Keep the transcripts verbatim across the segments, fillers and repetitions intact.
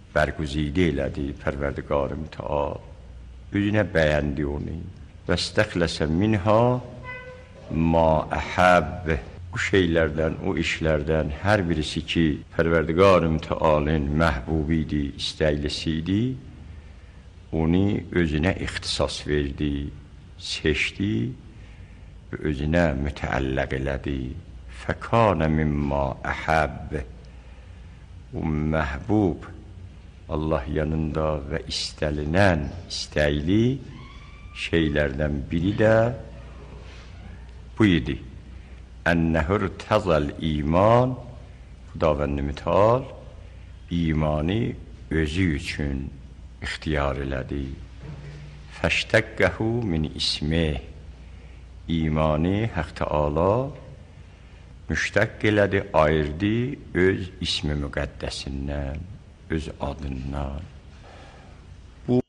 برگزیده elədi Pərverdigar mütəal. Özünə bəyəndi onu. Vəstəxləsə minha ma əhəbb. O şeylərdən, o işlərdən hər birisi ki, Pərverdigar mütəalın məhbubi idi, istəklisi idi, onu özünə ixtisas verdi, seçdi və özünə mütəəlləq elədi. Fəkanə mimma əhəbb. O məhbub Allah yanında və istənilən, istəkli şeylərdən biri də bu idi. Ennəhür təzəl iman, Xudavənd mütəal imanı özü üçün ixtiyar elədi. Fəştəqqəhu min ismih. İmanı Haqq Təala müştəq elədi, ayırdı öz ismi müqəddəsindən, öz adından. Bu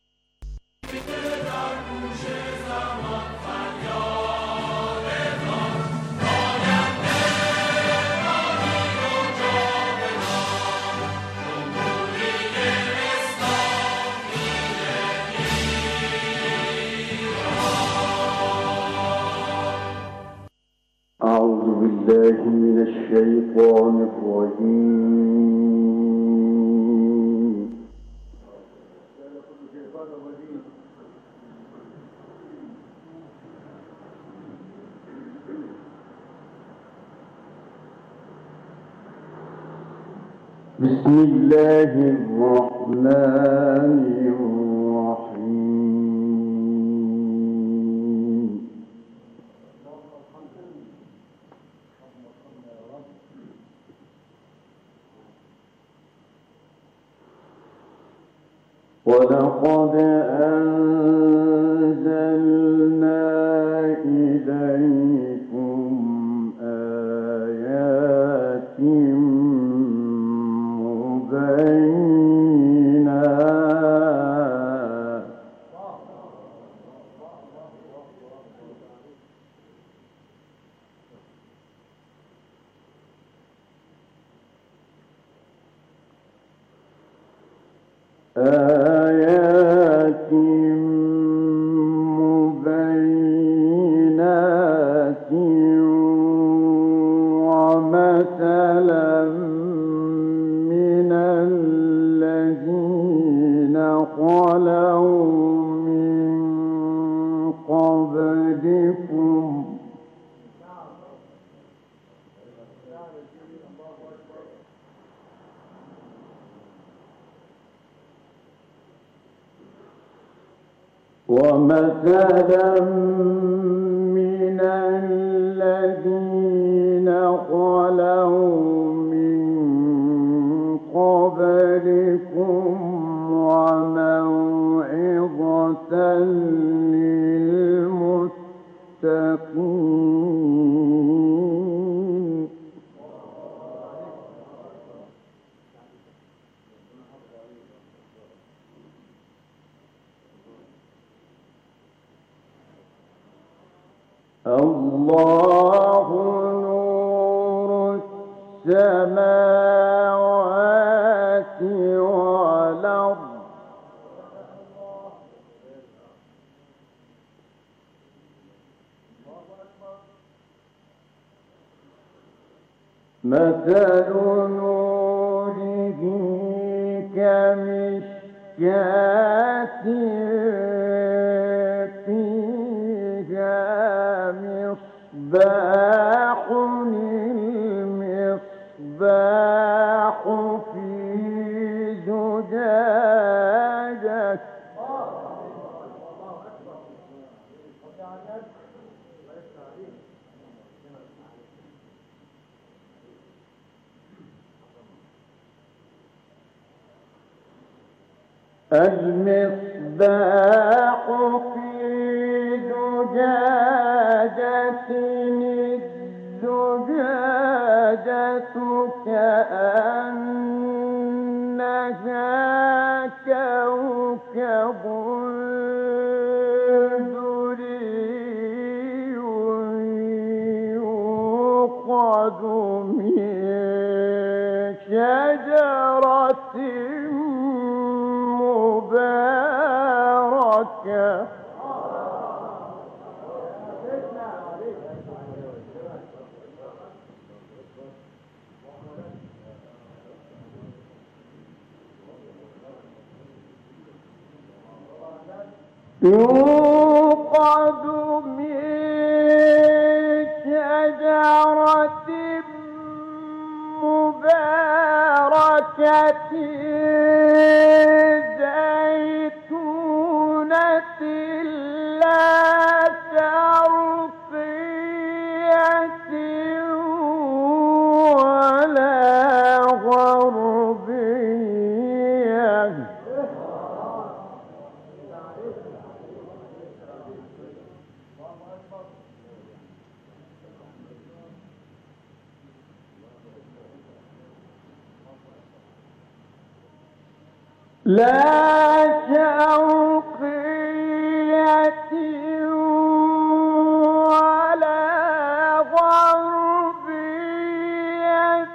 أعوذ بالله من الشيطان الرجيم. بسم الله الرحمن الرحيم. ولقد أنزلنا إليكم آيات مبينات آيات مبينات ومثلا من الذين خلوا من قبلكم ومثلا من الذين خلوا من قبلكم وموعظة للمتقين. الله نور السماوات والأرض. مثل نوره كمشكاة فيها مصباح. المصباح في زجاجة المصباح في زجاجة الزجاجة كأنها كوكب دري يوقد من شجرة يوقد من شجرة مباركة زيتونة لا شرقية ولا غربية لا شرقية ولا غربية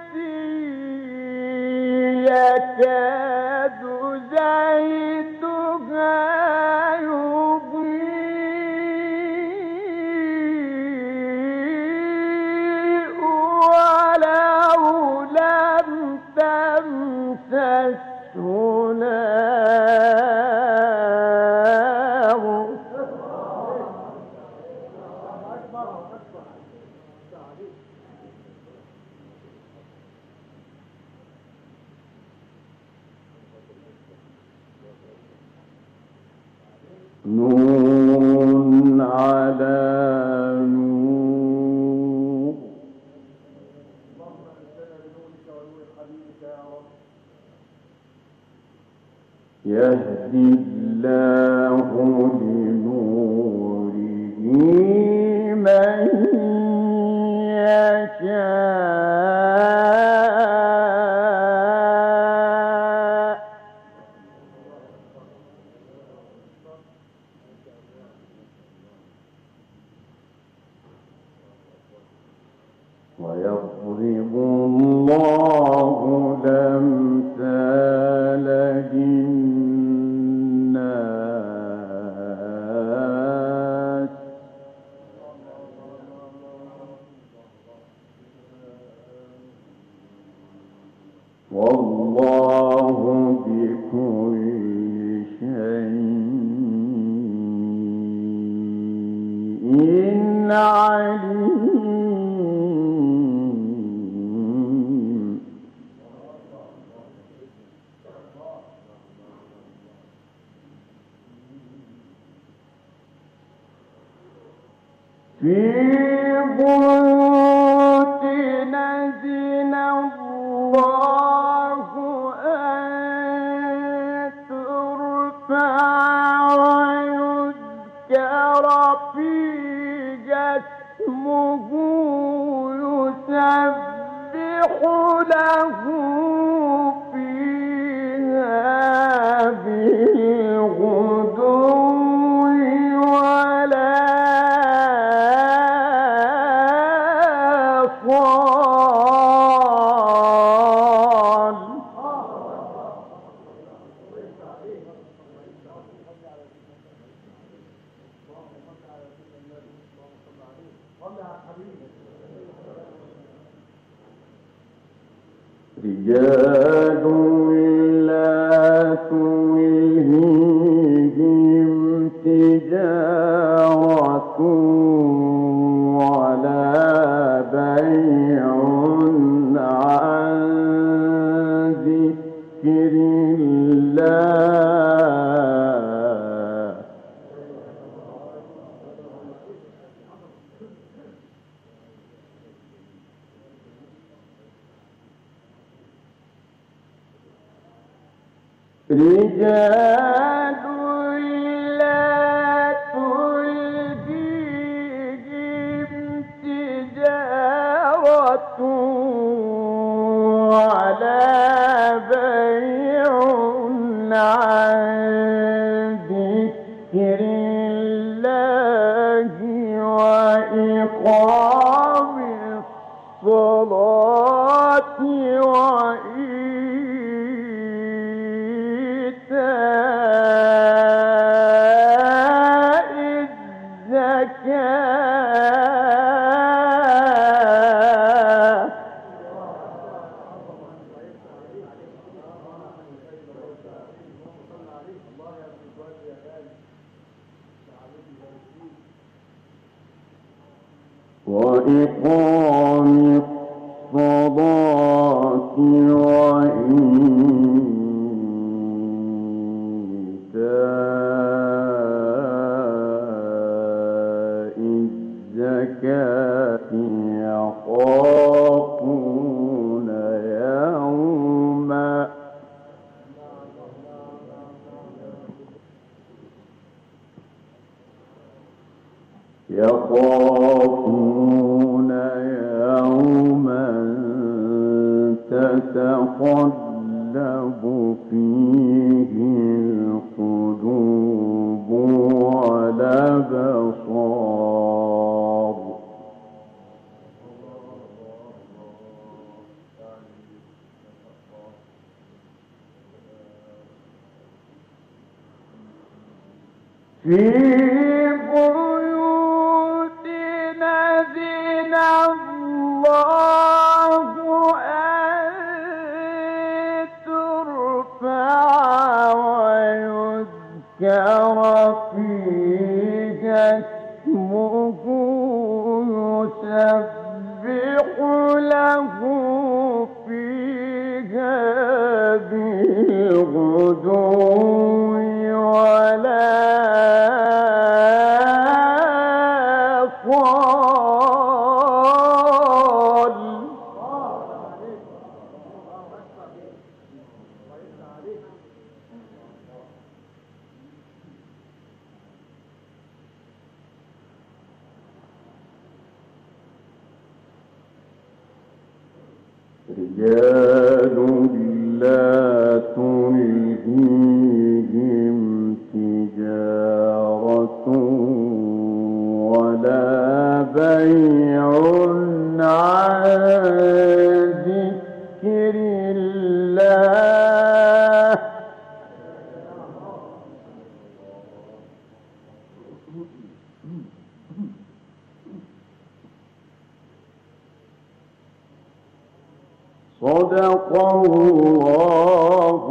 يكاد زيتها يضيء ولو لم تمسسه نور على نور يهدي الله لنوره من يشاء ويضرب الله الأمثال للناس والله بكل شيء عليم. في بيوت أذن الله أن ترفع ويذكر فيها اسمه يسبح له فيها بالغدو رجال لا تلهيهم تجارة ولا بيع عن ذكر الله رجال لا تلهيهم تجارة ولا بيع عن ذكر الله وإقام الصلاة وإيتاء وإقام الصلاة وإيتاء الزكاة يخافون يوما يخافون يوما تتقلب فيه القلوب والأبصار في بيوت أذن الله أن ترفع ويذكر فيها اسمه يسبح له فيها بالغدو ولا رجال لا تلهيهم تجارة ولا بيع عن ذكر الله صدق الله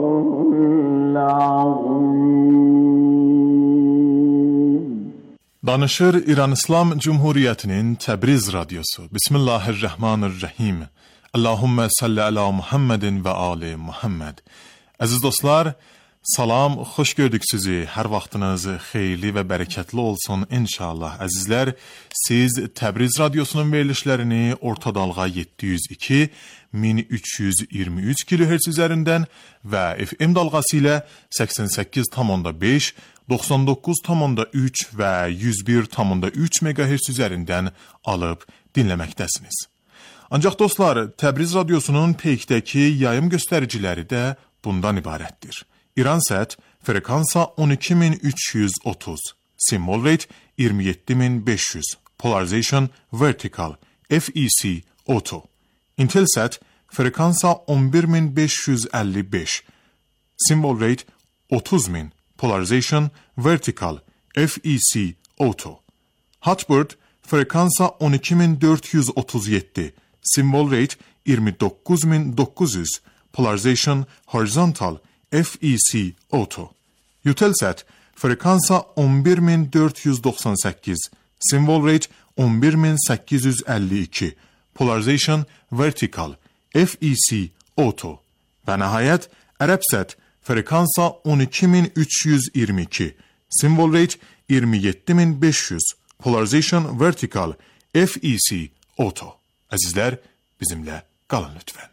العظيم. Danışır İran İslam Cumhuriyeti'nin Tebriz Radyosu. Bismillahirrahmanirrahim. Allahümme salli ala Muhammedin ve ali Muhammed. Aziz dostlar, salam, xoş gördük sizi. Hər vaxtınız xeyirli və bərəkətli olsun inşallah. Əzizlər, siz Təbriz Radyosunun verilişlərini orta dalğa yeddi yüz iki min üç yüz iyirmi üç kilohertz üzərindən və F M dalğası ilə səksən səkkiz tam beş, doxsan doqquz tam üç və yüz bir tam üç megahertz üzərindən alıb dinləməkdəsiniz. Ancaq dostlar, Təbriz Radyosunun peykdəki yayım göstəriciləri də bundan ibarətdir. İransat frekansa on iki min üç yüz otuz, symbol rate iyirmi yeddi min beş yüz, polarization vertical, F E C auto. Intelsat frekansa on bir min beş yüz əlli beş, symbol rate otuz min, polarization vertical, F E C auto. Hotbird frekansa on iki min dörd yüz otuz yeddi, symbol rate iyirmi doqquz min doqquz yüz, polarization horizontal, F E C auto. Eutelsat frekansa on bir min dörd yüz doxsan səkkiz, symbol rate on bir min səkkiz yüz əlli iki, polarization vertical, F E C auto. Və nəhayət Arabsat frekansa on iki min üç yüz iyirmi iki, symbol rate iyirmi yeddi min beş yüz, polarization vertical, F E C auto. Əzizlər, bizimlə qalın lütfən.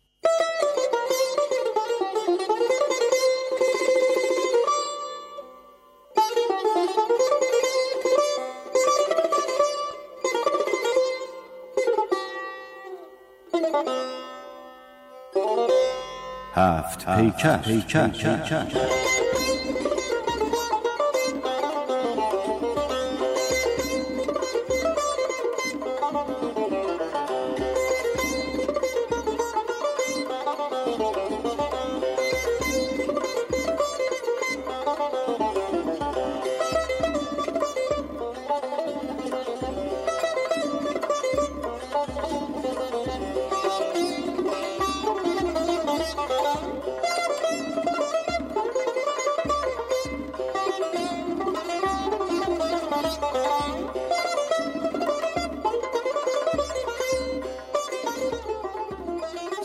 هفت پیکر پیکر پیکر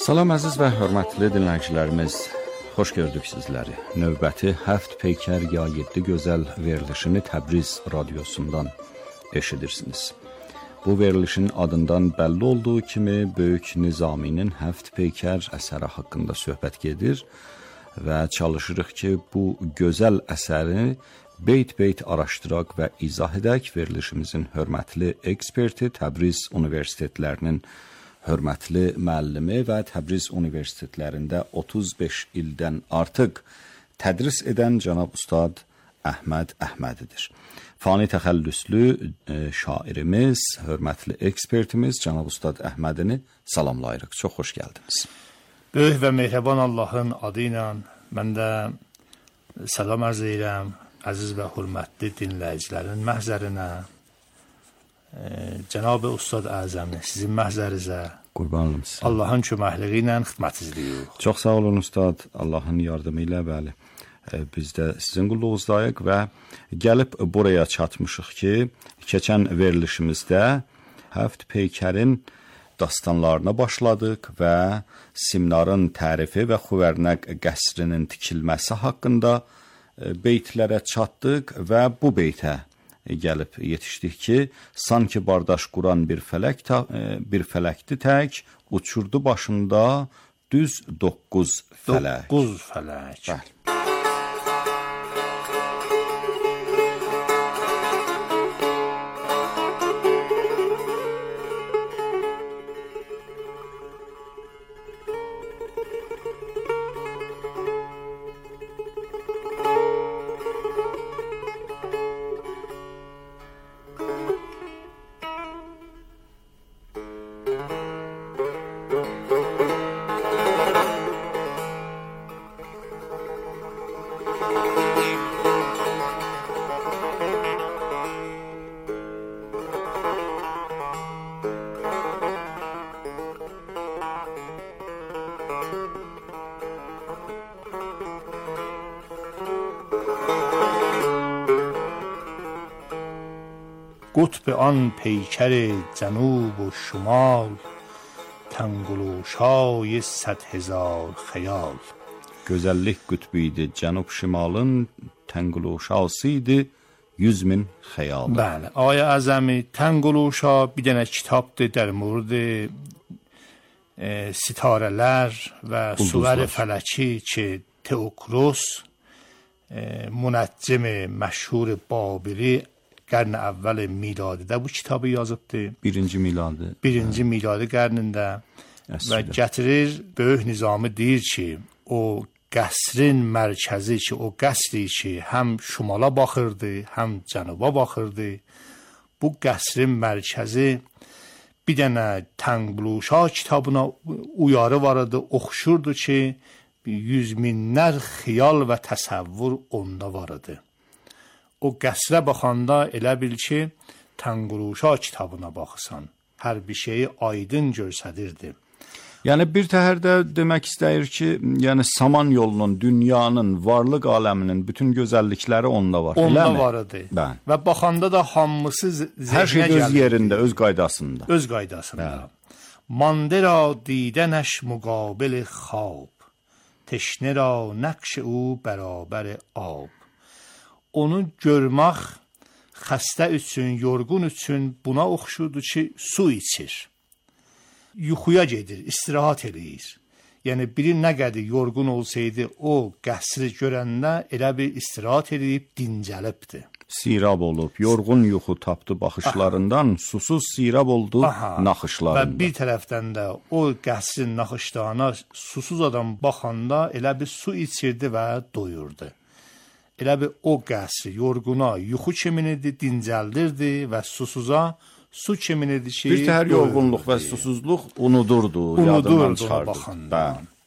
Salam əziz və hörmətli dinləyicilərimiz, xoş gördük sizləri. Növbəti Həft Peykər ya yeddi gözəl verilişini Təbriz radiosundan eşidirsiniz. Bu verilişin adından bəlli olduğu kimi Böyük Nizaminin Həft Peykər əsəri haqqında söhbət gedir və çalışırıq ki, bu gözəl əsəri beyt-beyt araşdıraq və izah edək. Verilişimizin hörmətli eksperti, Təbriz Universitetlərinin hörmətli müəllimi və Təbriz Universitetlərində otuz beş ildən artıq tədris edən cənab Ustad Əhməd Əhmədidir. Fani təxəllüslü e, şairimiz, hörmətli ekspertimiz cənab Ustad Əhmədini salamlayırıq. Çox xoş gəldiniz. Böyük və mehriban Allahın adı ilə mən də salam arz edirəm əziz və hörmətli dinləyicilərin məhzərinə. Cənab-ı Ustad Əzəmi, sizin məhzərizə qurban olum sizə. Allahın köməkliyi ilə xidmət edirik. Çox sağ olun Ustad, Allahın yardımı ilə bəli. Biz də sizin qulluğunuzdayıq və gəlib buraya çatmışıq ki, keçən verilişimizdə Həft Peykərin dastanlarına başladıq və Simnarın tərifi və Xuvərnəq qəsrinin tikilməsi haqqında beytlərə çatdıq və bu beytə gəlib yetişdik ki, sanki bardaş quran bir fələk bir fələkdi tək, uçurdu başında düz doqquz fələk. Doqquz fələk. Bəli. قطب آن پیکر جنوب و شمال تنگلوشای صد هزار خیال. Gözəllik qütbü idi cənub şimalın tənguluşası idi yüz min xəyal. Bəli, Ayə Əzəmi Tənguluşa bir dənə kitabdır در مورد ستارələr və suvər fələki ki Teokros منجم مشهور بابلی قرن اول میلادیdə bu kitabı yazıbdı. Birinci miladı. Birinci hə. miladi qarnında və gətirir Böyük Nizami deyir ki, o qəsrin mərkəzi ki, o qəsri ki, həm şimala baxırdı, həm cənuba baxırdı. Bu qəsrin mərkəzi bir dənə Tənqluşa kitabına uyarı var idi, oxşurdu ki, yüz minlər xiyal və təsəvvür onda var idi. O qəsrə baxanda elə bil ki, Tənqluşa kitabına baxırsan. Hər bir şeyi aydın göstərirdi. Yəni bir təhərdə demək istəyir ki, yəni saman yolunun, dünyanın, varlıq aləminin bütün gözəllikləri onda var. Onda var idi. Bəli. Və baxanda da hamısı zehnə hər şey öz gəlirdi. yerində, öz qaydasında. Öz qaydasında. Mande را دیدنش مقابل خواب تشنه را نقش او برابر آب. Onu görmək xəstə üçün, yorğun üçün buna oxşurdu ki, su içir. Yuxuya gedir, istirahat eləyir. Yəni biri nə qədər yorğun olsaydı, o qəsri görəndə elə bir istirahat eləyib dincəlibdi. Sirab olub, yorğun yuxu tapdı baxışlarından, aha, susuz sirab oldu aha, naxışlarında. Və bir tərəfdən də o qəsrin naxışlarına susuz adam baxanda elə bir su içirdi və doyurdu. Elə bir o qəsri yorğuna yuxu kiminidi, dincəldirdi və susuza su kiminidi ki, bir təhər yorğunluq və susuzluq unudurdu, yadından çıxardı.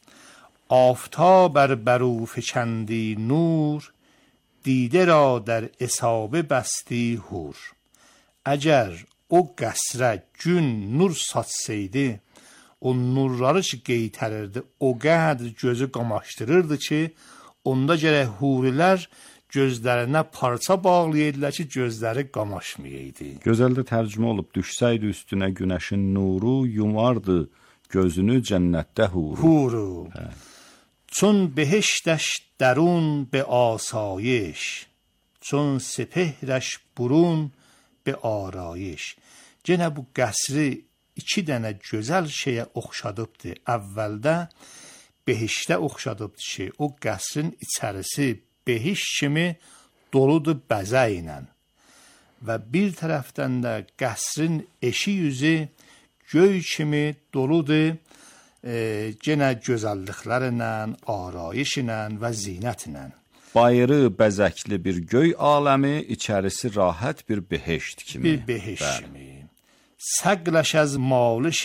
آفتاب بر برو فکندی نور دیده را در اصابه بستی هور. Əgər o qəsrə gün nur saçsaydı, o nurları ki qeytərirdi, o qədər gözü qamaşdırırdı ki, onda gərək hurilər gözlərinə parça bağlayırdılar ki, gözləri qamaşmayaydı. Gözəldə tərcümə olub, düşsəydi üstünə günəşin nuru yumardı gözünü cənnətdə huru. huru. Hə. چون بهشتش درون به آسایش چون سپهرش برون به آرایش. Yenə bu qəsri iki dənə gözəl şeyə oxşadıbdır. Əvvəldə behişdə oxşadıbdır ki, o qəsrin içərisi behiş kimi doludur bəzə ilə. Və bir tərəfdən də qəsrin eşi yüzü göy kimi doludur e, yenə gözəlliklərlə, arayış ilə və zinətlə. Bayırı bəzəkli bir göy aləmi, içərisi rahat bir behişt kimi. Bir behişt kimi. Səqləş az malış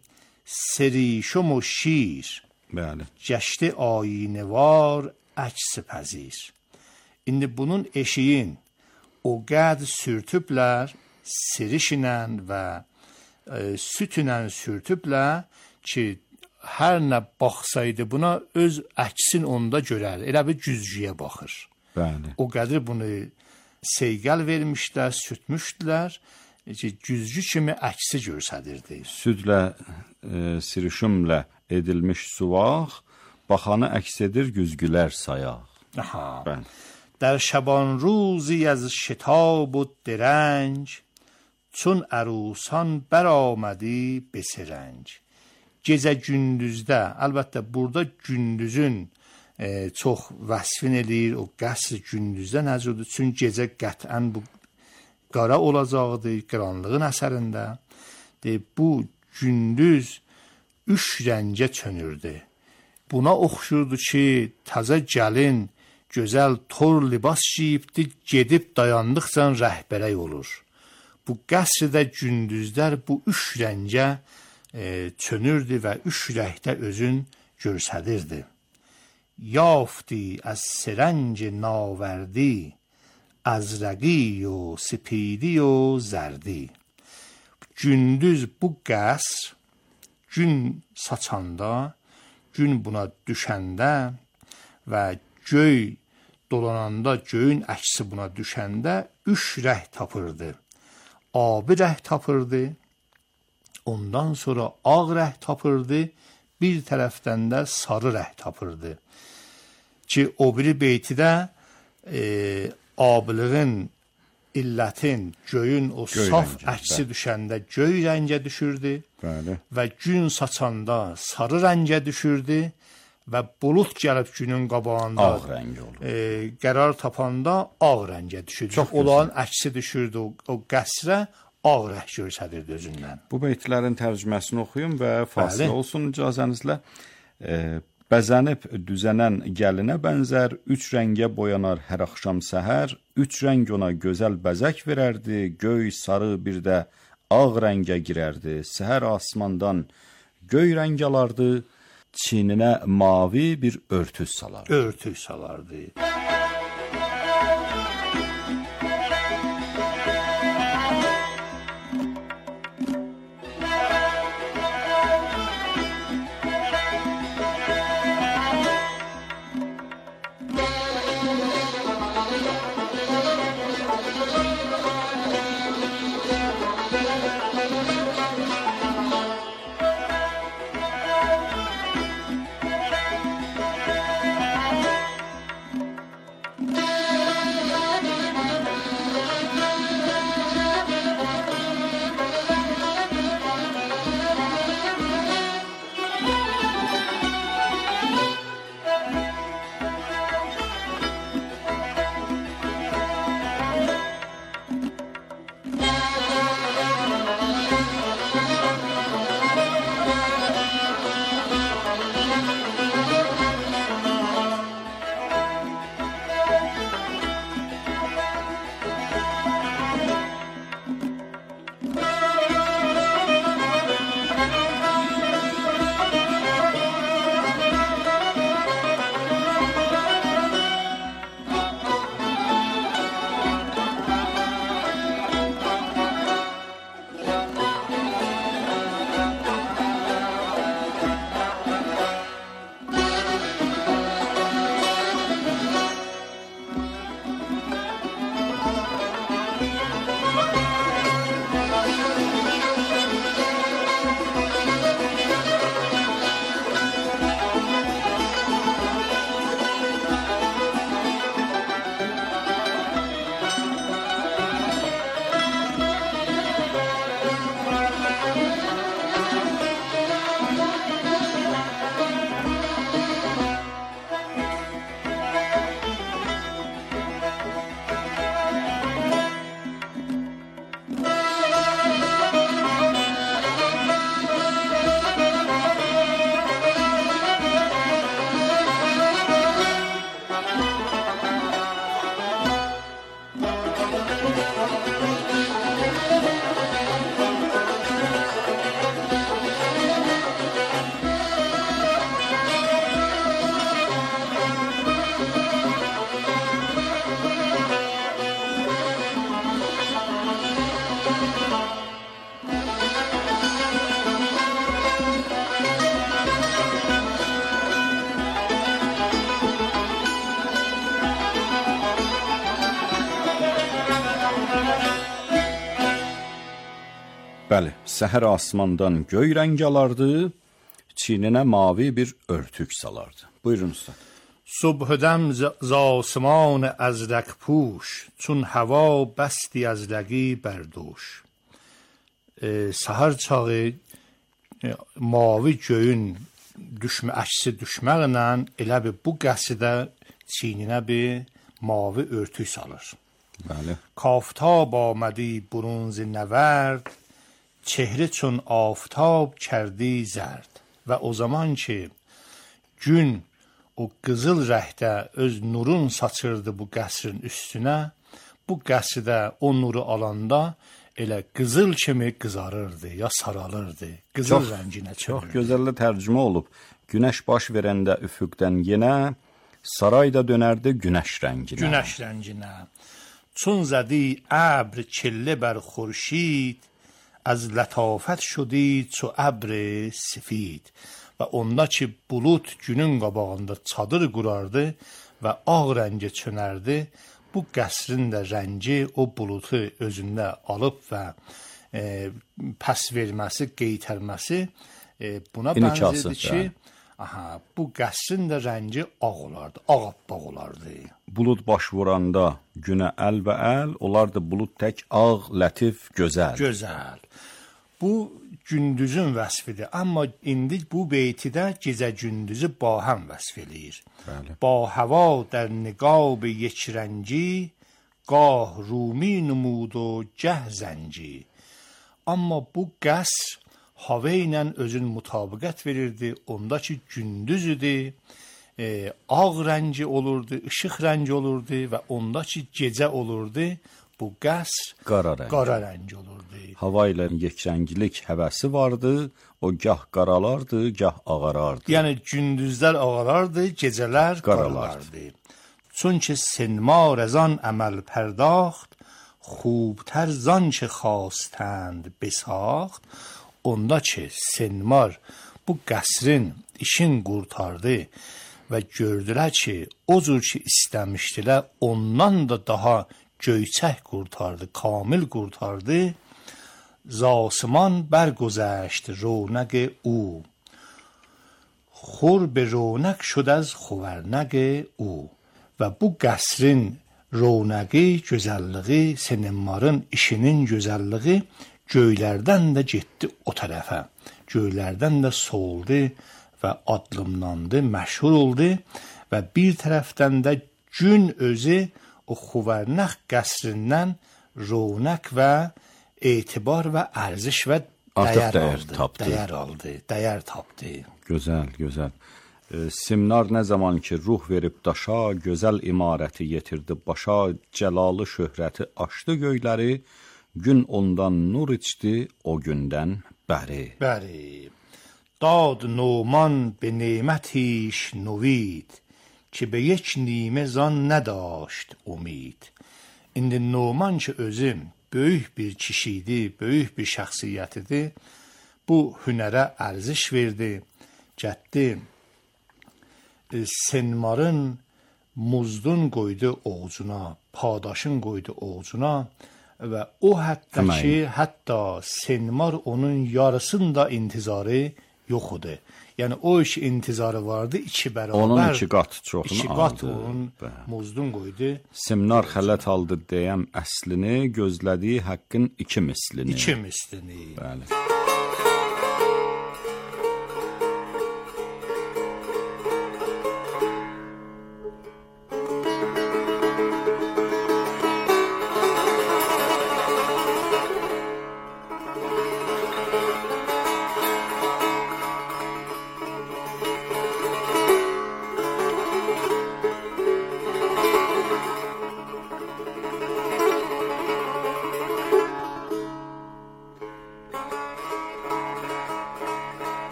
serişum و şir. Bəli. Gəşdi ayinəvar əks pəzir. İndi bunun eşiyin o qəd sürtüblər, sirişlə və e, sütünlə sürtüblər ki, hər nə baxsaydı buna öz əksin onda görər. Elə bir güzgüyə baxır. Bəli. O qədər bunu seyqəl vermişlər, sürtmüşdülər ki, güzgü kimi əksi görsədirdi. Südlə, e, sirişimlə edilmiş suvaq, baxanı əks edir güzgülər sayaq. Aha. Bəli. در شبان روزی از شتاب و درنج چون عروسان برآمدی به سرنج. Gecə gündüzdə, əlbəttə burada gündüzün e, çox vəsfin eləyir, o qəsr gündüzdə nəzirdir. Çünki gecə qətən bu qara olacaqdır, qaranlığın əsərində. De, bu gündüz üç rəngə çönürdü. Buna oxşurdu ki, təzə gəlin gözəl tor libas giyibdi, gedib dayandıqca rəhbərək olur. Bu qəsrdə gündüzlər bu üç rəngə e, çönürdü və üç rəngdə özün görsədirdi. Yafti az sərəng naverdi, azraqi و سپیدی و zərdi. Gündüz bu qəsr, gün saçanda, gün buna düşəndə və göy dolananda, göyün əksi buna düşəndə üç rəh tapırdı. Abi rəh tapırdı, ondan sonra ağ rəh tapırdı, bir tərəfdən də sarı rəh tapırdı. Ki o biri beytidə e, abiliğin, illətin, göyün o göy saf rəngə, əksi bəl. Düşəndə göy rəngə düşürdü. Bəli. Və gün saçanda sarı rəngə düşürdü. Və bulut gəlib günün qabağında ağ rəngi olur. E, qərar tapanda ağ rəngə düşürdü. Çox olan əksi düşürdü o, o qəsrə, ağ rəng görsədirdi özündən. Bu beytlərin tərcüməsini oxuyum və fasilə olsun icazənizlə. E, bəzənib düzənən gəlinə bənzər, üç rəngə boyanar hər axşam səhər, üç rəng ona gözəl bəzək verərdi, göy, sarı, bir də ağ rəngə girərdi, səhər asmandan göy rəng alardı, çininə mavi bir örtüs salardı. Örtüs salardı. Bəli, səhər asmandan göy rəng alardı, çininə mavi bir örtük salardı. Buyurun usta. صبحدم ز آسمان ازرق پوش چون هوا بستی ازرقی بر دوش. Səhər çağı mavi göyün düşmə əksi düşməklə elə bir bu qəsrdə çiyninə bir mavi örtük salır. Bəli. کافتاب آمدی برونز نورد چهره چون آفتاب کردی زرد. Və o zaman ki gün o qızıl rəngdə öz nurun saçırdı bu qəsrin üstünə, bu qəsrdə o nuru alanda elə qızıl kimi qızarırdı ya saralırdı, qızıl çox, rənginə çevirirdi. Çox gözəl tərcümə olub. Günəş baş verəndə üfüqdən yenə, saray da dönərdi günəş rənginə. Günəş rənginə. چون زدی ابر چله بر خورشید از لطافت شدی çu ابر سفید. Və onda ki bulut günün qabağında çadır qurardı və ağ rəngə çönərdi, bu qəsrin də rəngi o bulutu özündə alıb və e, pəs verməsi, qeytərməsi e, buna bənzirdi ki, aha, bu qəsrin də rəngi ağ olardı, ağappaq olardı. Bulud baş vuranda günə əl və əl, olardı bulud tək ağ, lətif, gözəl. Gözəl. Bu gündüzün vəsfidir, amma indi bu beytidə gecə gündüzü ba həm vəsf eləyir. Bəli. Ba hava در نقاب یک رنگی گاه رومی نمود و گه زنجی. Amma bu qəsr hava ilə özün mütabiqət verirdi. Ondakı gündüz idi, e, ağ rəngi olurdu, işıq rəngi olurdu və ondakı gecə olurdu. Bu qəsr qara rəng. Qara rəng olurdu. Hava ilə yekrəngilik həvəsi vardı. O gah qaralardı, gah ağarardı. Yəni gündüzlər ağarardı, gecələr qaralardı. Çünki senmar از آن عمل پرداخت خوبتر زانچه خواستند بساخت. Onda ki senmar bu qəsrin işin qurtardı və gördülər ki o cür ki istəmişdilər ondan da daha göyçək qurtardı, kamil qurtardı. زاسمان برگذشت رونق او خور به رونق شد از خورنق او. Və bu qəsrin ronaqi, gözəlliyi, senmarın işinin gözəlliyi göylərdən də getdi o tərəfə. Göylərdən də soldu və adlımlandı, məşhur oldu və bir tərəfdən də gün özü o xuvernaq qəsrindən ronaq və etibar və ərziş və dəyər aldı, dəyər aldı, dəyər tapdı. Gözəl, gözəl. E, Simnar nə zaman ki ruh verib daşa, gözəl imarəti yetirdi başa, cəlalı şöhrəti aşdı göyləri, gün ondan nur içdi o gündən bəri. Bəri. Dad Numan به نعمتیش نوید ki به یک نیمه زان نداشت امید. İndi Numan ki özü böyük bir kişi idi, böyük bir şəxsiyyət idi. Bu hünərə ərziş verdi, getdi. E, senmarın muzdun qoydu oğcuna, padaşın qoydu oğcuna və o hətta ki, hətta senmar onun yarısının da intizarı yox idi. Yəni o iş intizarı vardı, iki bərabər. Onun iki qat çoxunu aldı. İki qat onun muzdun qoydu. Simnar xələt aldı deyəm əslini, gözlədiyi haqqın iki mislini. İki mislini. Bəli.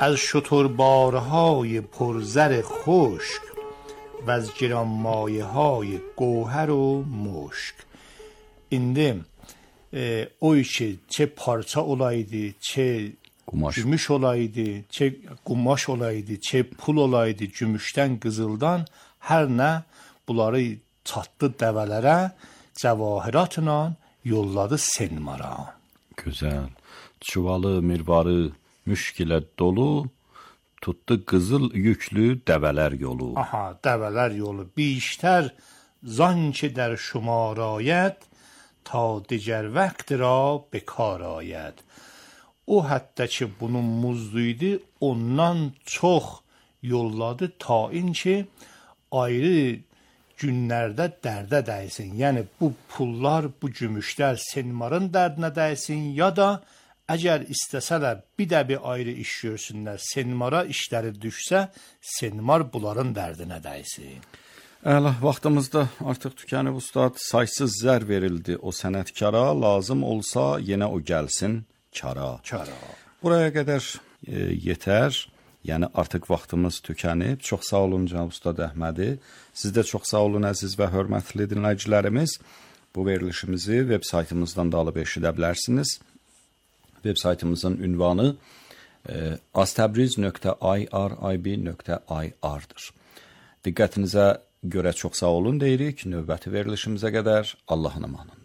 از شتربارهای پرزر خشک و از گرانمایه های گوهر و مشک. indi e, o işi çe parça olaydı, çe Kumaş. gümüş olaydı, çe kumaş olaydı, çe pul olaydı, gümüşten, qızıldan hər nə bunları çatdı dəvələrə, cəvahiratla yolladı Senmara. Gözəl. Çuvalı, mirvarı, müşk ilə dolu, tutdu qızıl yüklü dəvələr yolu. Aha, dəvələr yolu. Biştər zan ki در شمار آید تا دیگر وقت را به کار آید. O hətta ki bunun muzduydu, ondan çox yolladı tayin ki ayrı günlərdə dərdə dəysin. Yəni bu pullar, bu gümüşlər Senmarın dərdinə dəysin, ya da əgər istəsələr bir də bir ayrı iş görsünlər, Senmara işləri düşsə, Senmar bunların dərdinə dəysin. Əla, vaxtımızda artıq tükənib ustad, saysız zər verildi o sənətkara, lazım olsa yenə o gəlsin kara. Kara. Buraya qədər e, yetər, yəni artıq vaxtımız tükənib. Çox sağ olun cənab ustad Əhmədi. Siz də çox sağ olun əziz və hörmətli dinləyicilərimiz. Bu verilişimizi veb saytımızdan da alıb eşidə bilərsiniz. Veb saytımızın ünvanı e, aztabriz nöqtə irib nöqtə ir-dir. Diqqətinizə görə çox sağ olun deyirik. Növbəti verilişimizə qədər Allahın amanında.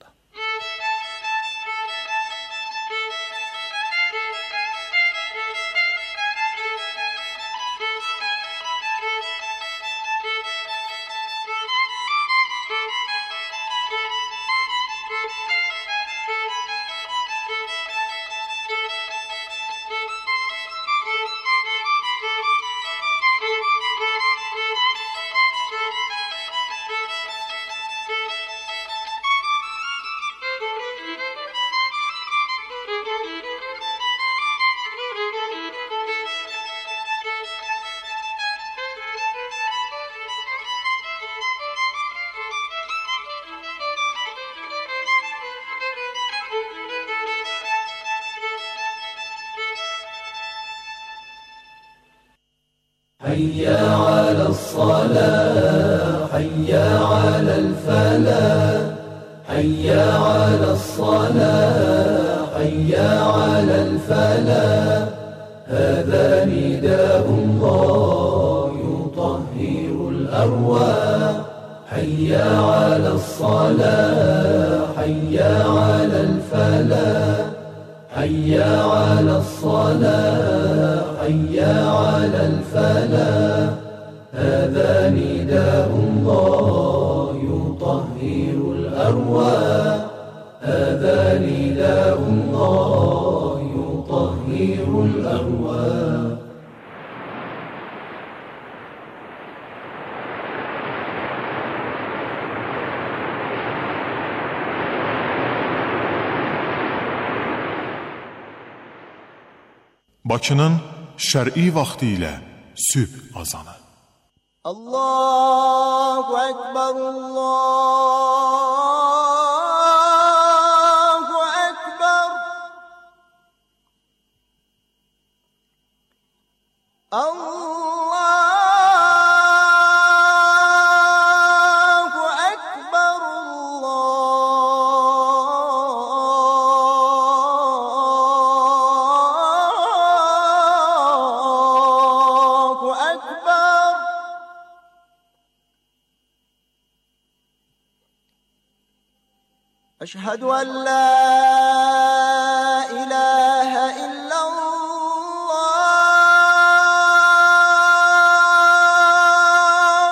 حي على الصلاة حي على الفلاح حي على الصلاة حي على الفلاح هذا نداء الله يطهر الأرواح حي على الصلاة حي على الفلاح حي على الصلاة حي على الفلاح هذا نداء الله يطهر الأرواح هذا نداء الله يطهر الأرواح. Bakının şər'i vaxtı ilə sübh azanı. Allahu Ekber, Allahu Ekber. Allahu Ekber, Allahu Ekber. أشهد أن لا إله إلا الله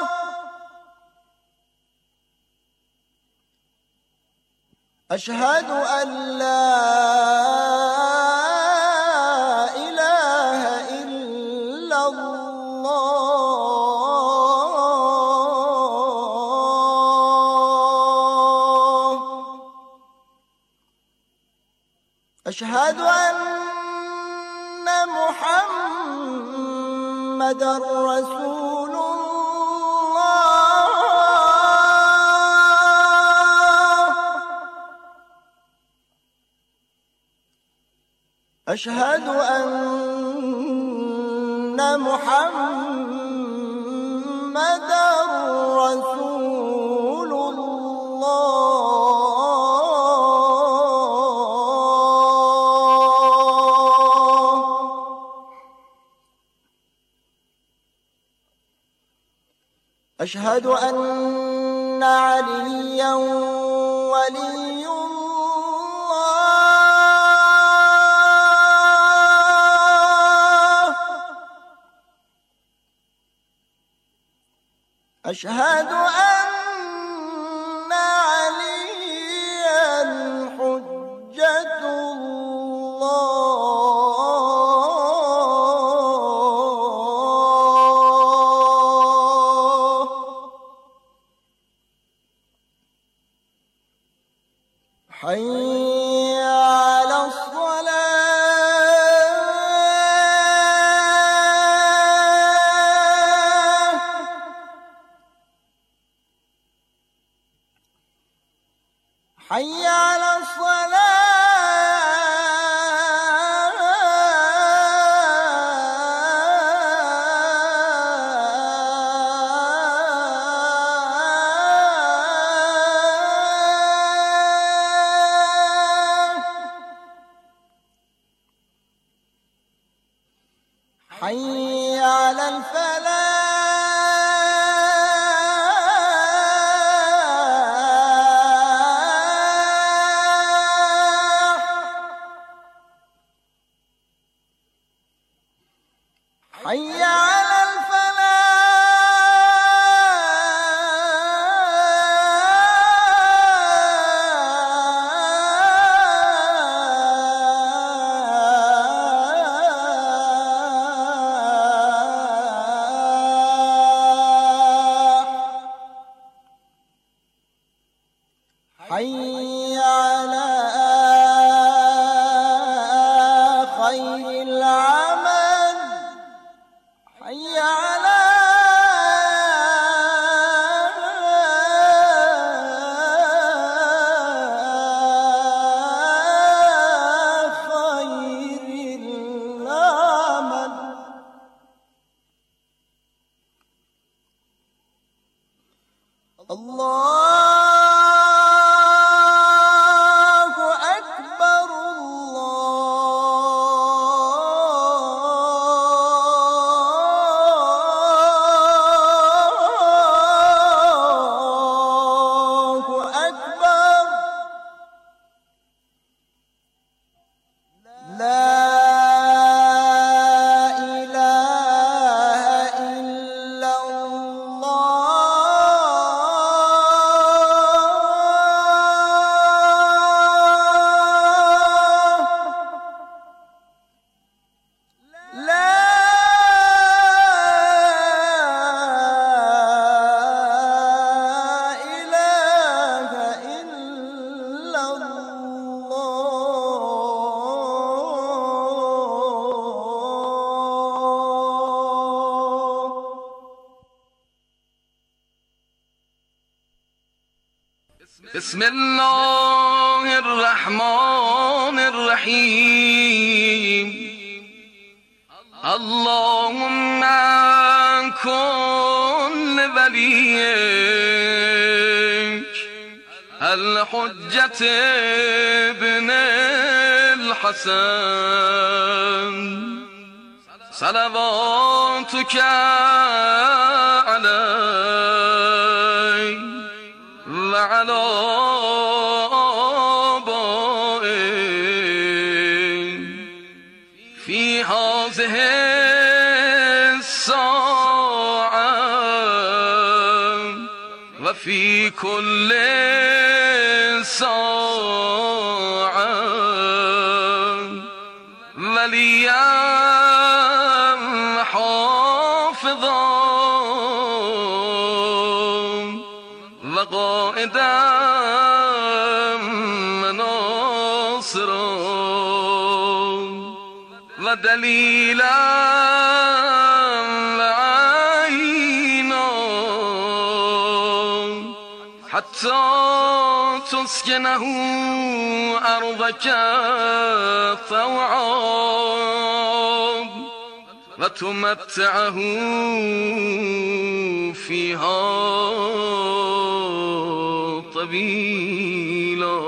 أشهد أن لا إله إلا الله أشهد أن محمدًا رسول الله أشهد أن محمد رسول الله. أشهد أن عليا ولي الله. أشهد أن عليا حجة الله. حي على الصلاة. حي على حي على الفلاح. حي على حي على خير العمل. حي على خير العمل. الله بسم الله الرحمن الرحيم. اللهم كن لوليك الحجة ابن الحسن صلواتك عليه وعلى آبائه في هذه الساعة وفي كل ساعة وليا حافظا وقائدا مناصرا ودليلا وعينا حتى تسكنه أرضك طوعا وتمتعه فيها طويلا.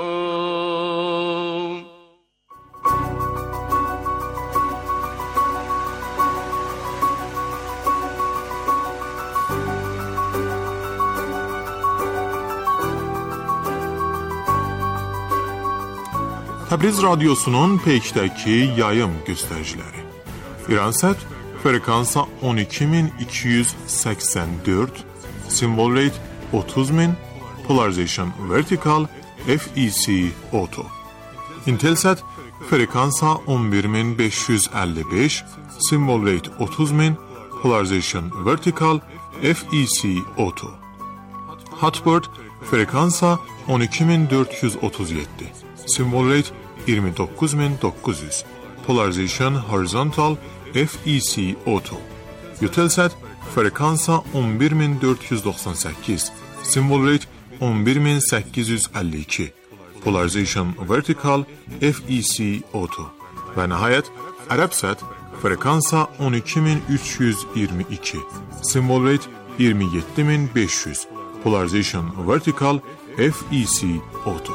Təbriz Radyosu'nun Peyk'təki yayım göstəriciləri. İransat frekansa on iki min iki yüz səksən dörd, symbol rate otuz min, polarization vertical, F E C auto. Intelsat frekansa on bir min beş yüz əlli beş, symbol rate otuz min, polarization vertical, F E C auto. Hotbird frekansa on iki min dörd yüz otuz yeddi, symbol rate iyirmi dokuz min doqquz yüz, polarization horizontal, F E C auto. Eutelsat frekansa on bir min dörd yüz doxsan səkkiz, symbol rate on bir min səkkiz yüz əlli iki, polarization vertical, F E C auto. Və nəhayət Arabsat frekansa on iki min üç yüz iyirmi iki, symbol rate iyirmi yeddi min beş yüz, polarization vertical, F E C auto.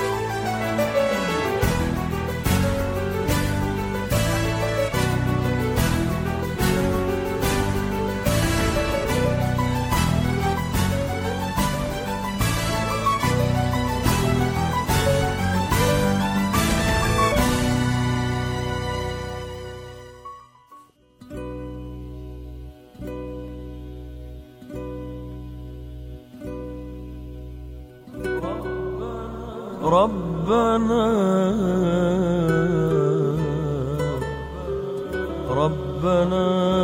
ربنا ربنا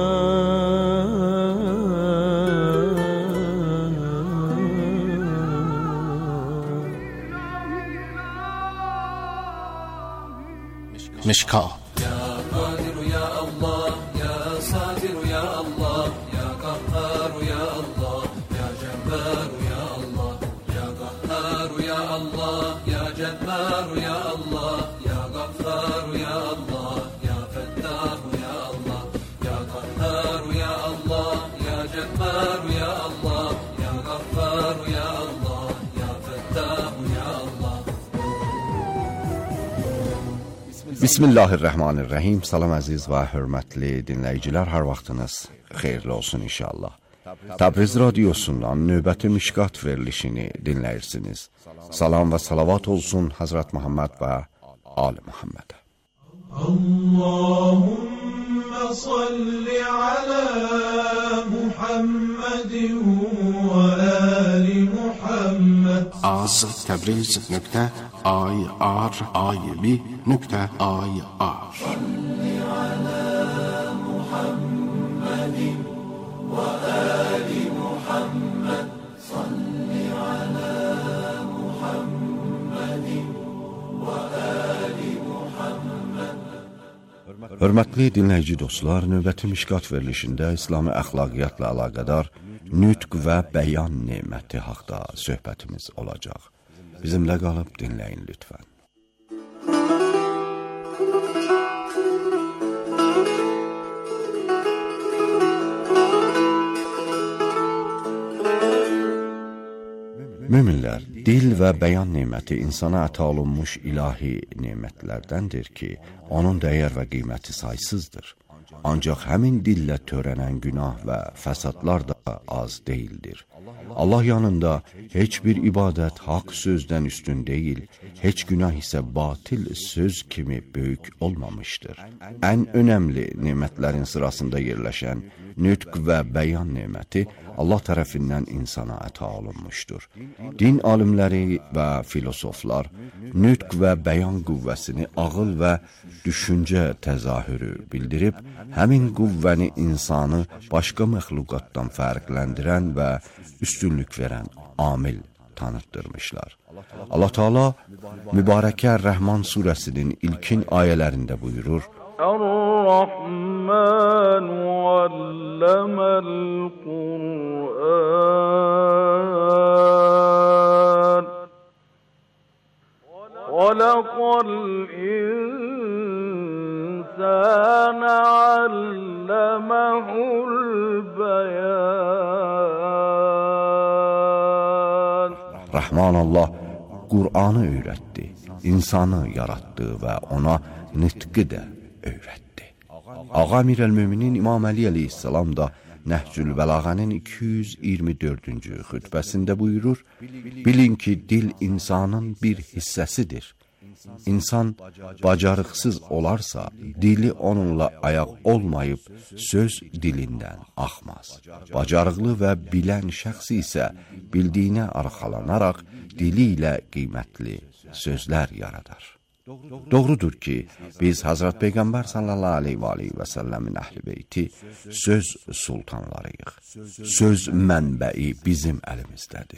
مشکا يا قادر يا الله يا صادر يا الله يا قهار يا الله يا جبار يا الله يا قهار يا الله يا جبار يا الله يا غفار يا الله يا فتاح يا الله يا قهار يا الله يا جبار يا الله يا غفار يا الله يا فتاح يا الله. Bismillahirrahmanirrahim. Salam əziz və hörmətli dinləyicilər, hər vaxtınız xeyirli olsun inşallah. Təbriz Radyosu'ndan növbəti Mişkat verilişini dinləyirsiniz. Salam və salavat olsun Hazret Muhammed və Ali Muhammedə. Allahümme salli ala Muhammedin və ali Muhammed. az təbriz nöqtə ay ar aybi nöqtə ay ar. Salli ala Muhammedin və ali Muhammed. Salli ala Muhammedin və ali Muhammed. Hörmətli dinləyici dostlar, növbəti Mişkat verilişində İslami əxlaqiyyatla əlaqədar nütq və bəyan neməti haqda söhbətimiz olacaq. Bizimlə qalıb dinləyin lütfən. Möminlər, dil və bəyan neməti insana əta olunmuş ilahi nemətlərdəndir ki, onun dəyər və qiyməti saysızdır. Ancaq həmin dillə törənən günah və fəsadlar da az deyildir. Allah yanında heç bir ibadət haqq sözdən üstün deyil, heç günah isə batil söz kimi böyük olmamışdır. Ən önəmli nemətlərin sırasında yerləşən nütq və bəyan neməti Allah tərəfindən insana əta olunmuşdur. Din alimləri və filosoflar nütq və bəyan qüvvəsini ağıl və düşüncə təzahürü bildirib, həmin qüvvəni insanı başqa məxluqatdan fərqləndirən və üstünlük verən amil tanıtdırmışlar. Allah Teala mübarəkə Rəhman surəsinin ilkin ayələrində buyurur: الرحمن علم القرآن خلق الإنسان علمه علمه البيان. Rahman Allah Qur'anı öyrətdi, insanı yaratdı və ona nitqi də öyrətdi. Ağa Əmir el-Möminin İmam Əli əleyhissalam da Nəhcül Bəlağənin iki yüz iyirmi dördüncü xütbəsində buyurur, bilin ki, dil insanın bir hissəsidir. İnsan bacarıqsız olarsa, dili onunla ayaq olmayıb, söz dilindən axmaz. Bacarıqlı və bilən şəxs isə bildiyinə arxalanaraq, dili ilə qiymətli sözlər yaradar. Doğrudur ki, biz Hazret Peyğəmbər sallallahu aleyhi və səlləmin əhl-i beyti söz sultanlarıyıq. Söz mənbəyi bizim əlimizdədir.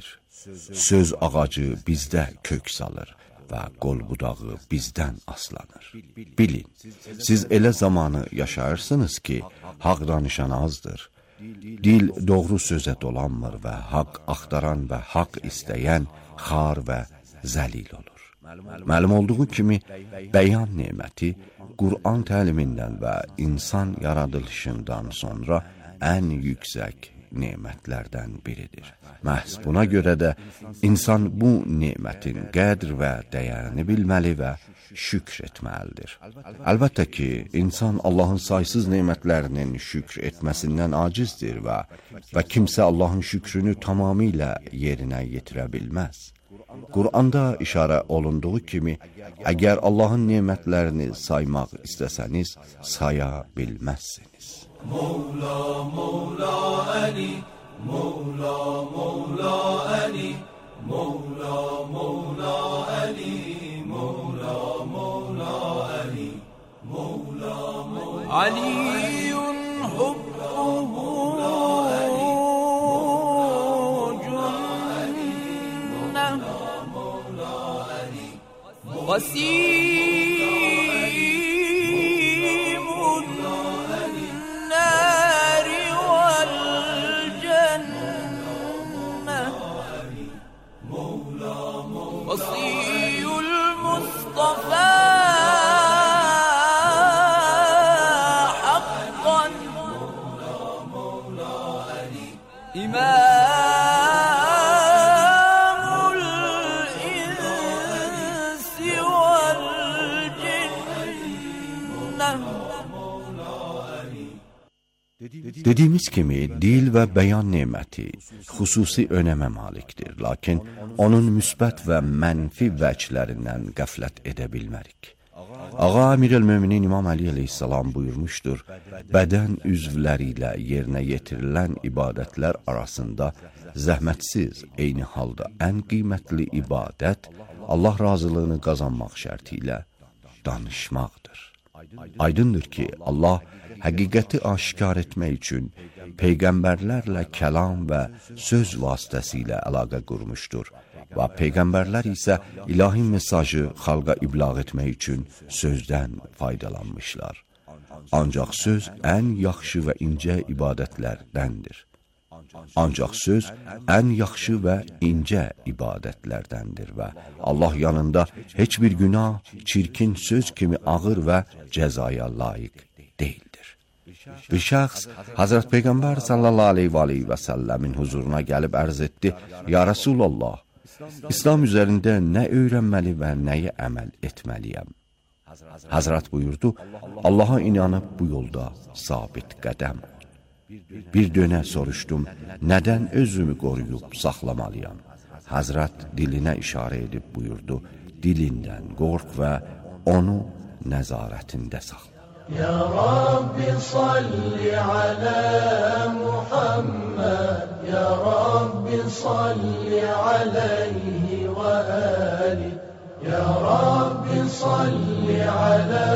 Söz ağacı bizdə kök salır və qol budağı bizdən aslanır. Bilin, siz elə zamanı yaşayırsınız ki, haqq danışan azdır. Dil doğru sözə dolanmır və haqq axtaran və haqq istəyən xar və zəlil olur. Məlum olduğu kimi, bəyan neməti Qur'an təlimindən və insan yaradılışından sonra ən yüksək nemətlərdən biridir. Məhz buna görə də insan bu nemətin qədr və dəyərini bilməli və şükr etməlidir. Əlbəttə ki, insan Allahın saysız nemətlərinin şükr etməsindən acizdir və, və kimsə Allahın şükrünü tamamilə yerinə yetirə bilməz. Qur'anda işarə olunduğu kimi, əgər Allahın nemətlərini saymaq istəsəniz, saya bilməzsiniz. Mevla, Mevla Ali, Mevla, Mevla Ali, Mevla, Mevla Ali, Mevla, Mevla Ali, Mevla, Mevla Aliyun hubbuhu وسيم النار والجنة وصي المصطفى حقا إمام Dediyimiz kimi, dil və bəyan neməti xüsusi önəmə malikdir, lakin onun müsbət və mənfi vəclərindən qəflət edə bilmərik. Ağa Əmir el-Möminin İmam Əli əleyhissalam buyurmuşdur, bədən üzvləri ilə yerinə yetirilən ibadətlər arasında zəhmətsiz, eyni halda ən qiymətli ibadət Allah razılığını qazanmaq şərti ilə danışmaqdır. Aydındır ki, Allah həqiqəti aşkar etmək üçün peyğəmbərlərlə kəlam və söz vasitəsilə əlaqə qurmuşdur və peyğəmbərlər isə ilahi mesajı xalqa iblağ etmək üçün sözdən faydalanmışlar. Ancaq söz ən yaxşı və incə ibadətlərdəndir. Ancaq söz ən yaxşı və incə ibadətlərdəndir və Allah yanında heç bir günah, çirkin söz kimi ağır və cəzaya layiq deyildir. Bir şəxs Hazret Peyğəmbər sallallahu aleyhi və səlləmin huzuruna gəlib ərz etdi, Ya Rasulallah, İslam üzərində nə öyrənməli və nəyə əməl etməliyəm? Hazret buyurdu, Allaha inanıb bu yolda sabit qədəm ol. Bir dönə soruşdum, nədən özümü qoruyub saxlamalıyam? Hazret dilinə işarə edib buyurdu, dilindən qorx və onu nəzarətində saxla. Ya Rabbi salli ala Muhammed, Ya Rabbi salli aleyhi ve ali, Ya Rabbi salli ala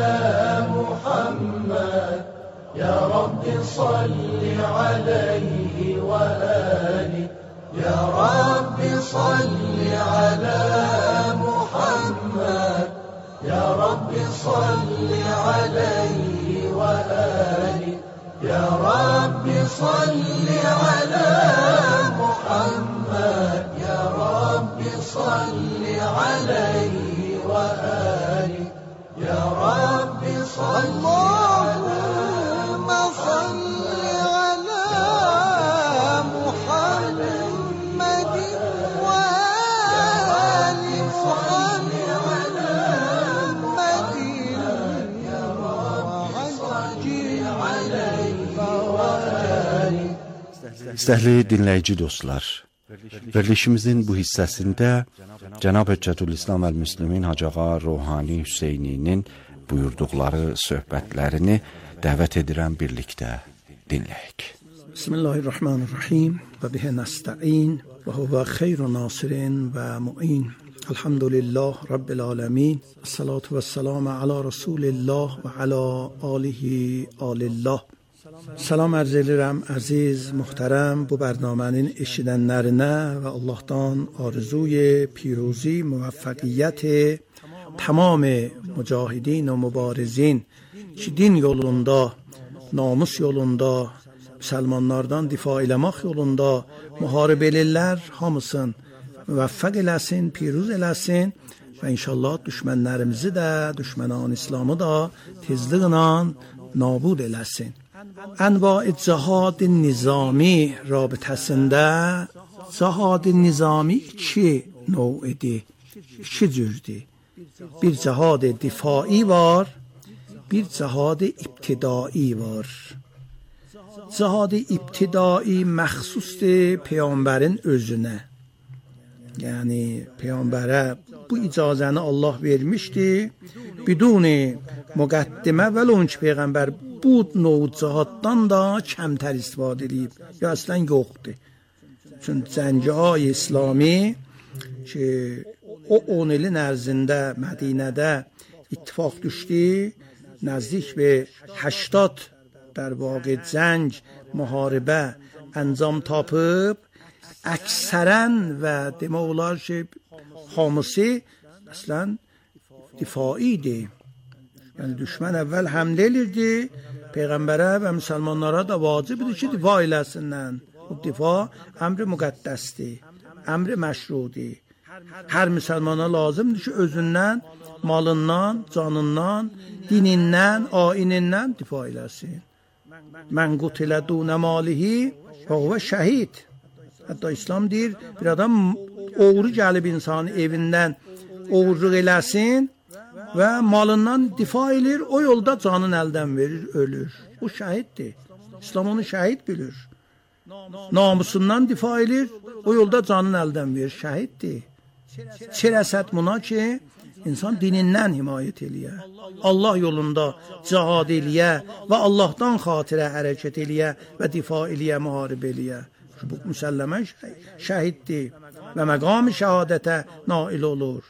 Muhammed, Ya Rabbi salli aleyhi ve ali, Ya Rabbi salli ala Muhammed, Ya Rabbi salli aleyhi ve ali, Ya Rabbi salli ala Muhammed, Ya Rabbi salli aleyhi ve ali, Ya Rabbi salli ala Muhammed. İstəkli dinləyici dostlar, verilişimizin bu hissəsində Cənab Hüccətülislam Əl-Müslimin Hacı Ağa Ruhani Hüseyninin buyurduqları söhbətlərini dəvət edirəm, birlikdə dinləyək. Bismillahirrahmanirrahim və bihə nəstəin və huvə xeyru nasirin və mu'in. Elhamdülillah Rabbil aləmin. Salatu və səlamə alə Rasulillah və alə alihi alillah. Salam arz edirəm əziz, muhterəm bu برنامهnin eşidənlərinə və Allahdan arzuy پیروزی موفقیت tamam mücahidin və mübarizin ki din yolunda, namus yolunda, müsəlmanlardan difa eləmək yolunda müharibələr hamısın müvəffəq eləsin, piruz eləsin və inşallah düşmənlərimizi də, düşmənan İslamı da tezliklə nabud eləsin. انواع جهاد نظامی رابطesində cihad nizami iki növüdür, iki cürdür. Bir cihad difai var, bir cihad ibtidai var. Cihad ibtidai məxsusdur Peyğəmbərin özünə. Yəni Peyğəmbərə bu icazəni Allah vermişdi. Biduni müqəddimə vəl ki Peyğəmbər bu növ cihaddan da kəmtər istifadə edib. Ya əslən yoxdur. Çünki cəngə-i İslami ki o on ilin ərzində Mədinədə ittifaq düşdü, nəzdik və هشتاد در واقع جنگ müharibə əncam tapıb, əksərən və demək olar ki hamısı əslən difaidir. Yəni düşmən əvvəl həmlə edirdi, Peyğəmbərə və müsəlmanlara da vacibdir ki difa eləsinlər. Bu difa əmr müqəddəsdir, əmr məşrudir. Hər müsəlmana lazımdır ki özündən, malından, canından, dinindən, ayinindən difa eləsin. Mən qutilə dunə malihi və huvə şəhid. Hətta İslam deyir, bir adam oğru gəlib insanın evindən oğurluq eləsin və malından difa edir, o yolda canın əldən verir, ölür. O şəhiddir. İslam onu şəhid bilir. Namusundan difa edir, o yolda canın əldən verir, şəhiddir. Çirəsət buna ki, insan dinindən himayət eləyə, Allah yolunda cihad eləyə və Allahdan xatirə hərəkət eləyə və difa eləyə, müharibə eləyə. Bu müsəlləmə şəhiddir və məqam şəhadətə nail olur.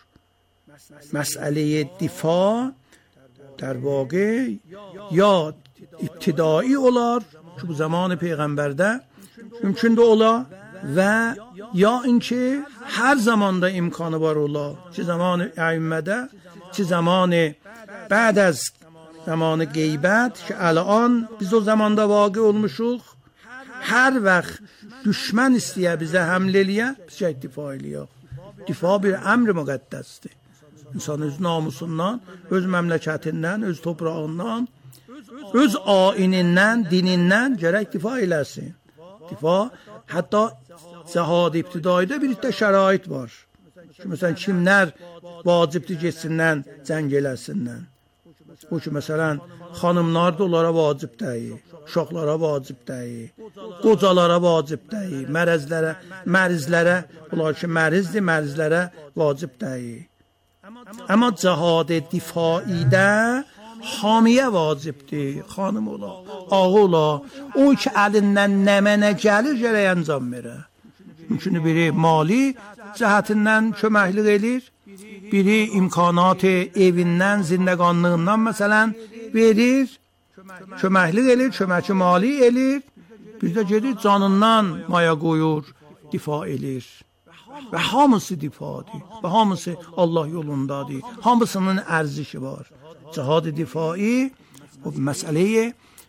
مسئله دفاع در واقع یا ابتدایی olar ki bu zaman peyğəmbərdə mümkündür ola və ya inki hər zamanda imkanı var ola ki zamanı əyimmədə ki zamanı بعد از zamanı qeybət ki الان biz o zamanda vaqe olmuşuq hər vaxt düşmən istəyə bizə həmlə eləyə biz difa eləyək. Difa bir əmr müqəddəsdir. İnsan öz namusundan, öz məmləkətindən, öz toprağından, öz ayinindən, dinindən gərək difa eləsin. Difa, hətta cihad ibtidaidə bir də şərait var. Ki, məsələn, kimlər vacibdir getsinlər, cəng eləsinlər. O ki, məsələn, xanımlar da onlara vacib deyil, uşaqlara vacib deyil, qocalara vacib deyil, mərəzlərə, mərizlərə, onlar ki, mərizdir, mərizlərə vacib deyil. Amma cihad difaidə hamiyə vacibdir, xanım ola, ağa ola, o ki əlindən nəmənə gəlir, gərək əncam verə. Mümkün biri mali cəhətindən köməklik edir, biri imkanat evindən, zindəqanlığından məsələn verir, köməklik edir, köməki mali edir, bir də gedir canından maya qoyur, difa edir. Və hamısı difadır və hamısı Allah yolundadır. Hamısının ərzişi var. Cihad difai o məsələyi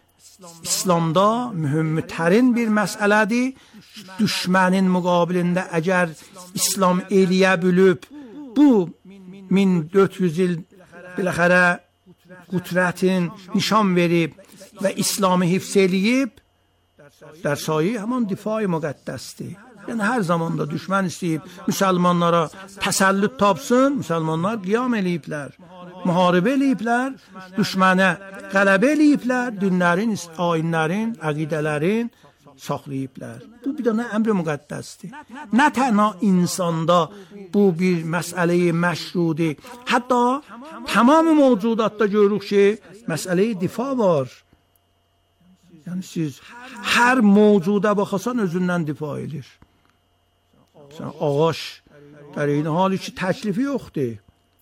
İslamda mühümmətərin bir məsələdir. Düşmənin müqabilində əgər İslam eləyə bilib bu min dörd yüz il biləxərə qüdrətin nişan verib və İslamı hifz eləyib در سایه همان دفاع müqəddəsdir. Yəni hər zamanda düşmən istəyib müsəlmanlara təsəllüt tapsın, müsəlmanlar qiyam eləyiblər, müharibə eləyiblər, düşmənə qələbə eləyiblər, dinlərin, ayinlərin, əqidələrin saxlayıblər. bu bir dənə əmr müqəddəsdir. Nə tənha insanda bu bir məsələ məşrudir. Hətta tamam mövcudatda görürük ki, məsələ difa var. Yəni siz hər mövcuda baxasan özündən difa edir. Məsələn, ağac در این حالی که تکلیفی yoxdur.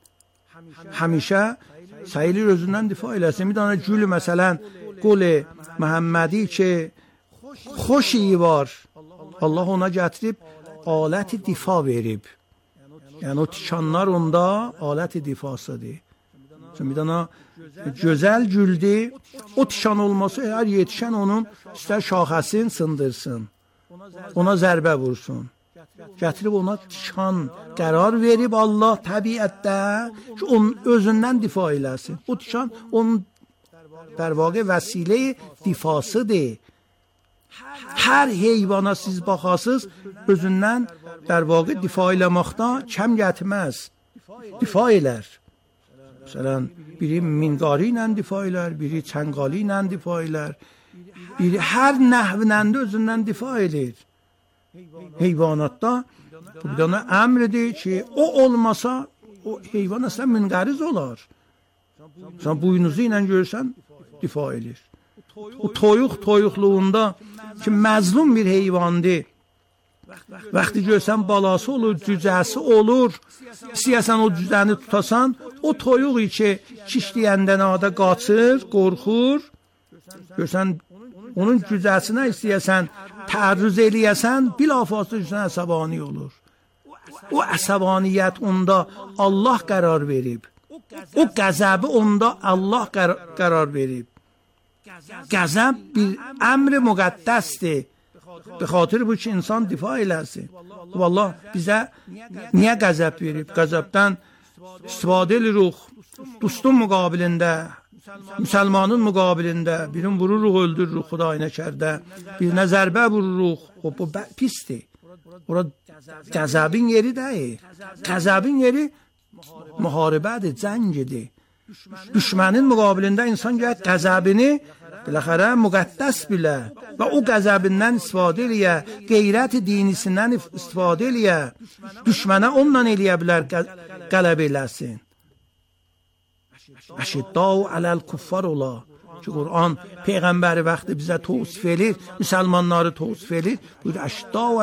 همیشه سعی özündən difa eləsin. Bir dənə gül məsələn qul Məhəmmədi ki xoşi var. Allah ona gətirib alət difa verib. Yəni o tikanlar onda alət difasıdır. Bir dənə gözəl güldür. O tikan olması hər yetişən onun istər şaxəsini sındırsın. Ona zərbə vursun. Gətirib ona tikan qərar verib Allah təbiətdə ki, onun özündən difa eləsin. O tikan onun در واقع وسیله difasıdır. Hər heyvana siz baxasınız, özündən در واقع difa eləməkdə kəm gətirməz. Difa elər. Məsələn, biri minqari ilə difa elər, biri çənqali ilə difa elər. Biri hər nəhvləndə özündən difa edir. Heyvanatda bu bir dənə əmrdir ki, o olmasa o heyvan əslən minqəriz olar. Sən buynuzu ilə görsən difa edir. O toyuq toyuqluğunda ki məzlum bir heyvandır. Vaxtı görsən balası olur, cücəsi olur. İstəyəsən o cücəni tutasan, o toyuq ki kişləyəndə nədə qaçır, qorxur. Görsən onun cücəsinə istəyəsən tərrüz eləyəsən, bilafaslı görsən əsəbani olur. O əsəbaniyyət onda Allah qərar verib. O qəzəbi onda Allah qərar verib. Qəzəb bir əmr müqəddəsdir. Be xatir bu ki insan difa eləsin. Vallah bizə niyə qəzəb verib? Qəzəbdən istifadə edirik. Dostun müqabilində, müsəlmanın müqabilində birini vururuq, öldürürük Xuday nəkərdə. Birinə zərbə vururuq. O bu pisdir. Ora qəzəbin yeri deyil. Qəzəbin yeri müharibədir, cəngidir. Düşmənin müqabilində insan gəlir qəzəbini biləxərə müqəddəs bilə və o qəzəbindən istifadə eləyə, qeyrət dinisindən istifadə eləyə, düşmənə onunla eləyə bilər, qələb eləsin. Əşiddau aləl kuffar ola ki, Qur'an Peyğəmbəri vaxtı bizə təvsif edir, müsəlmanları təvsif edir. Buyur, əşiddau